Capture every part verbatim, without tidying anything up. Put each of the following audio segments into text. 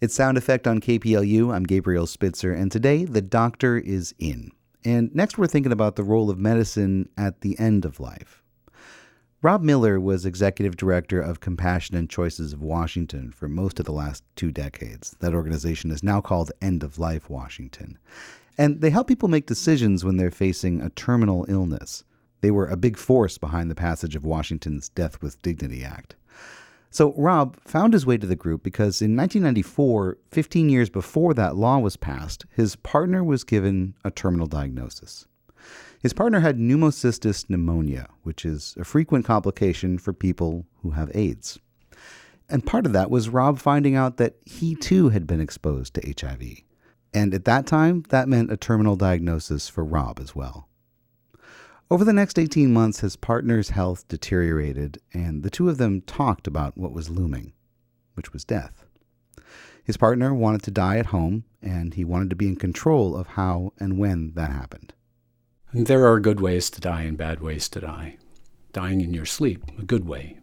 It's Sound Effect on K P L U. I'm Gabriel Spitzer, and today the doctor is in. And next we're thinking about the role of medicine at the end of life. Rob Miller was executive director of Compassion and Choices of Washington for most of the last two decades. That organization is now called End of Life Washington. And they help people make decisions when they're facing a terminal illness. They were a big force behind the passage of Washington's Death with Dignity Act. So Rob found his way to the group because in nineteen ninety-four, fifteen years before that law was passed, his partner was given a terminal diagnosis. His partner had pneumocystis pneumonia, which is a frequent complication for people who have AIDS. And part of that was Rob finding out that he too had been exposed to H I V. And at that time, that meant a terminal diagnosis for Rob as well. Over the next eighteen months, his partner's health deteriorated, and the two of them talked about what was looming, which was death. His partner wanted to die at home, and he wanted to be in control of how and when that happened. And there are good ways to die and bad ways to die. Dying in your sleep, a good way.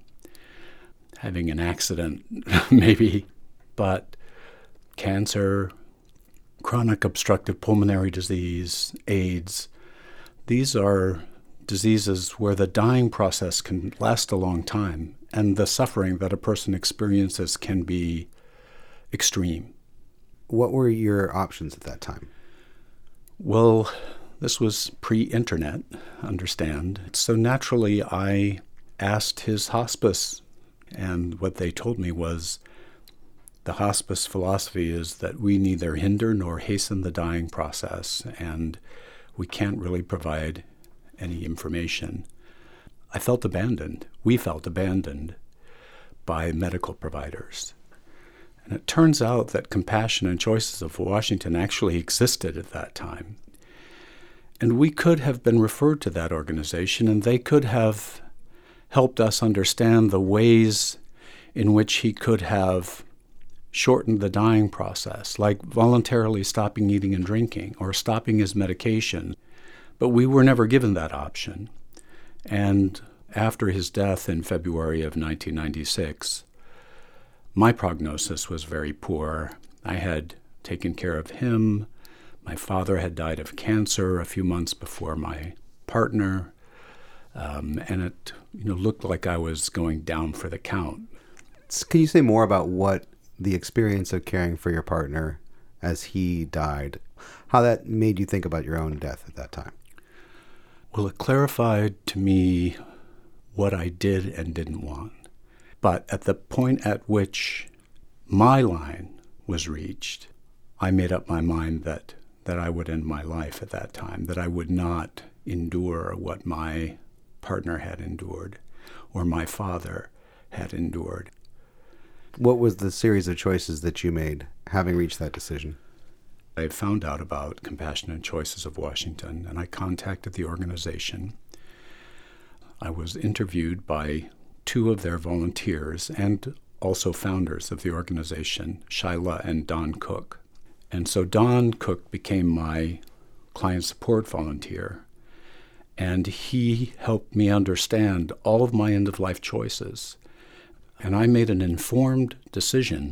Having an accident, maybe, but cancer, chronic obstructive pulmonary disease, AIDS, these are diseases where the dying process can last a long time, and the suffering that a person experiences can be extreme. What were your options at that time? Well, this was pre-internet, understand. So naturally, I asked his hospice, and what they told me was the hospice philosophy is that we neither hinder nor hasten the dying process, and we can't really provide any information. I felt abandoned. We felt abandoned by medical providers. And it turns out that Compassion and Choices of Washington actually existed at that time. And we could have been referred to that organization, and they could have helped us understand the ways in which he could have shortened the dying process, like voluntarily stopping eating and drinking or stopping his medication. But we were never given that option. And after his death in February of nineteen ninety-six, my prognosis was very poor. I had taken care of him. My father had died of cancer a few months before my partner. Um, and it you know, looked like I was going down for the count. Can you say more about what the experience of caring for your partner as he died, how that made you think about your own death at that time? Well, it clarified to me what I did and didn't want. But at the point at which my line was reached, I made up my mind that, that I would end my life at that time, that I would not endure what my partner had endured or my father had endured. What was the series of choices that you made, having reached that decision? I found out about Compassion and Choices of Washington, and I contacted the organization. I was interviewed by two of their volunteers and also founders of the organization, Shyla and Don Cook. And so Don Cook became my client support volunteer, and he helped me understand all of my end-of-life choices. And I made an informed decision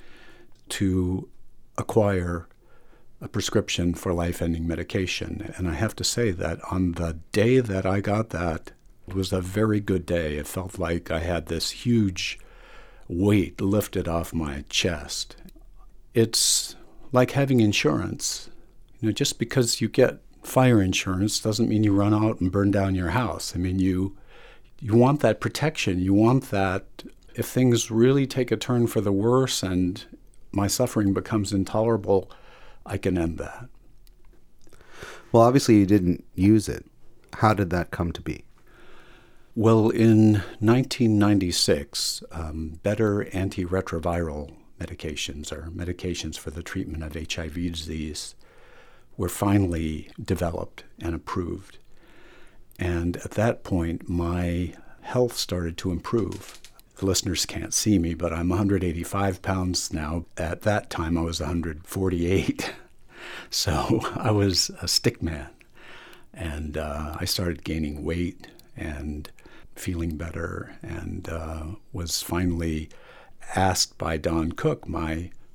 to acquire a prescription for life-ending medication. And I have to say that on the day that I got that, it was a very good day. It felt like I had this huge weight lifted off my chest. It's like having insurance. You know, just because you get fire insurance doesn't mean you run out and burn down your house. I mean, you you want that protection. You want that if things really take a turn for the worse and my suffering becomes intolerable, I can end that. Well, obviously you didn't use it. How did that come to be? Well, in nineteen ninety-six, um, better antiretroviral medications, or medications for the treatment of H I V disease, were finally developed and approved. And at that point, my health started to improve. The listeners can't see me, but I'm one hundred eighty-five pounds now. At that time, I was one hundred forty-eight. So I was a stick man. And uh, I started gaining weight and feeling better, and uh, was finally asked by Don Cook, my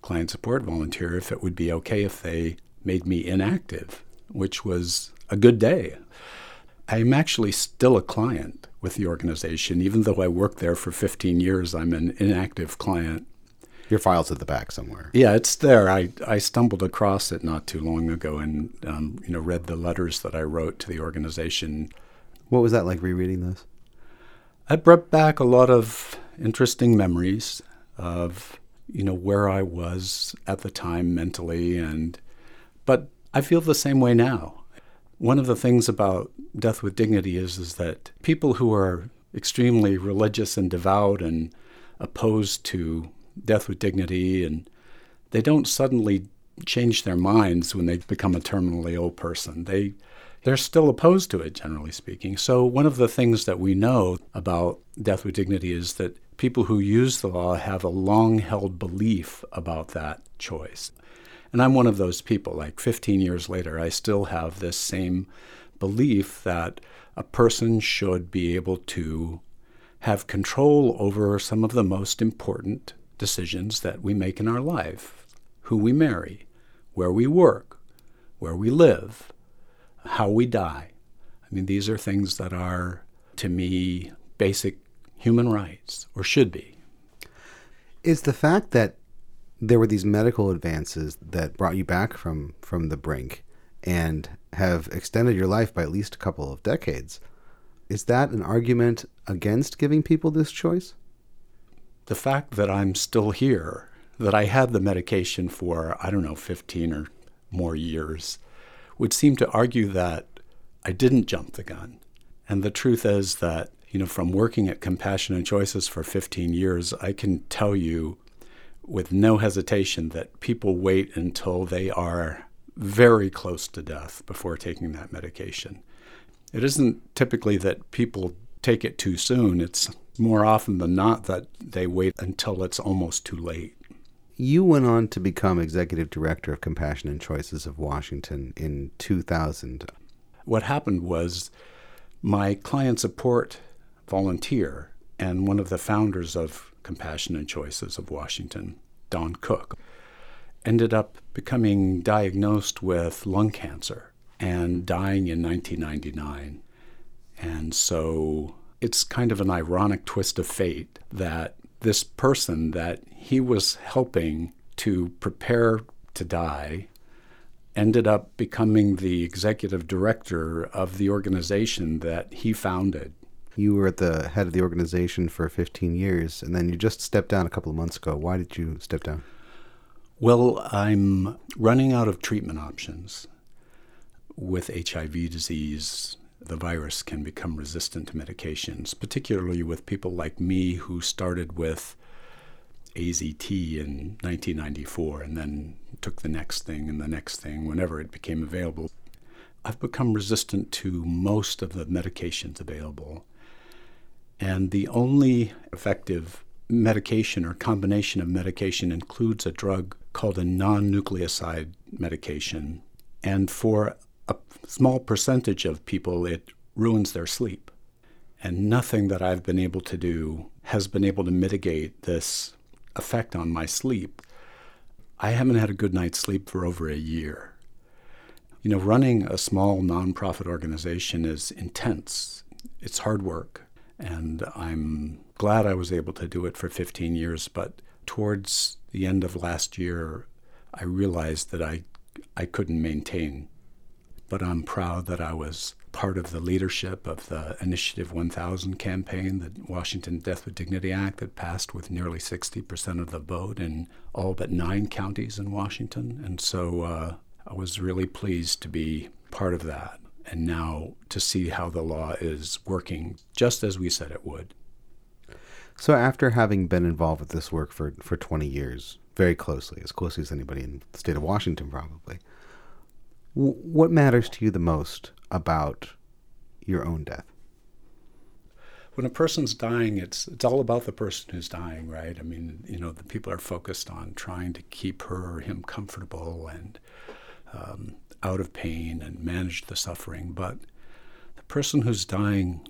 client support volunteer if it would be okay if they made me inactive, which was a good day. I'm actually still a client with the organization. Even though I worked there for fifteen years, I'm an inactive client. Your file's at the back somewhere. Yeah, it's there. I, I stumbled across it not too long ago and um, you know read the letters that I wrote to the organization. What was that like rereading those? I brought back a lot of interesting memories of you know where I was at the time mentally, and but I feel the same way now. One of the things about Death with Dignity is, is that people who are extremely religious and devout and opposed to death with dignity, and they don't suddenly change their minds when they become a terminally ill person. They, they're still opposed to it, generally speaking. So one of the things that we know about death with dignity is that people who use the law have a long-held belief about that choice. And I'm one of those people. Like fifteen years later, I still have this same belief that a person should be able to have control over some of the most important decisions that we make in our life: who we marry, where we work, where we live, how we die. I mean, these are things that are, to me, basic human rights, or should be. Is the fact that there were these medical advances that brought you back from, from the brink and have extended your life by at least a couple of decades, is that an argument against giving people this choice? The fact that I'm still here, that I had the medication for, I don't know, fifteen or more years, would seem to argue that I didn't jump the gun. And the truth is that, you know, from working at Compassion and Choices for fifteen years, I can tell you with no hesitation that people wait until they are very close to death before taking that medication. It isn't typically that people take it too soon. It's more often than not that they wait until it's almost too late. You went on to become executive director of Compassion and Choices of Washington in two thousand. What happened was my client support volunteer and one of the founders of Compassion and Choices of Washington, Don Cook, ended up becoming diagnosed with lung cancer and dying in nineteen ninety-nine. And so it's kind of an ironic twist of fate that this person that he was helping to prepare to die ended up becoming the executive director of the organization that he founded. You were at the head of the organization for fifteen years, and then you just stepped down a couple of months ago. Why did you step down? Well, I'm running out of treatment options. With H I V disease, the virus can become resistant to medications, particularly with people like me who started with A Z T in nineteen ninety-four and then took the next thing and the next thing whenever it became available. I've become resistant to most of the medications available. And the only effective medication or combination of medication includes a drug called a non-nucleoside medication. And for a small percentage of people, it ruins their sleep. And nothing that I've been able to do has been able to mitigate this effect on my sleep. I haven't had a good night's sleep for over a year. You know, running a small nonprofit organization is intense. It's hard work. And I'm glad I was able to do it for fifteen years. But towards the end of last year, I realized that I, I couldn't maintain. But I'm proud that I was part of the leadership of the Initiative one thousand campaign, the Washington Death with Dignity Act that passed with nearly sixty percent of the vote in all but nine counties in Washington. And so uh, I was really pleased to be part of that. And now to see how the law is working just as we said it would. So after having been involved with this work for, for twenty years, very closely, as closely as anybody in the state of Washington probably, w- what matters to you the most about your own death? When a person's dying, it's it's all about the person who's dying, right? I mean, you know, the people are focused on trying to keep her or him comfortable and um, out of pain and manage the suffering. But the person who's dying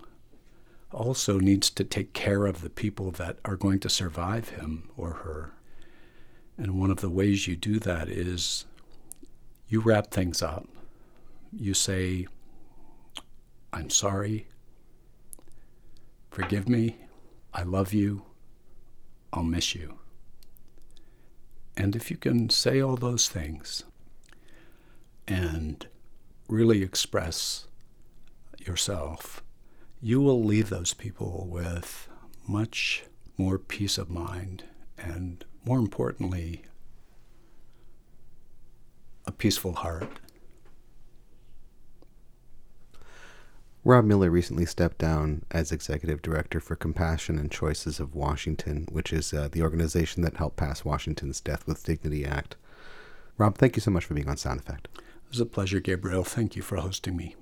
also needs to take care of the people that are going to survive him or her. And one of the ways you do that is you wrap things up. You say, I'm sorry, forgive me, I love you, I'll miss you. And if you can say all those things and really express yourself, you will leave those people with much more peace of mind and, more importantly, a peaceful heart. Rob Miller recently stepped down as executive director for Compassion and Choices of Washington, which is uh, the organization that helped pass Washington's Death with Dignity Act. Rob, thank you so much for being on Sound Effect. It was a pleasure, Gabriel. Thank you for hosting me.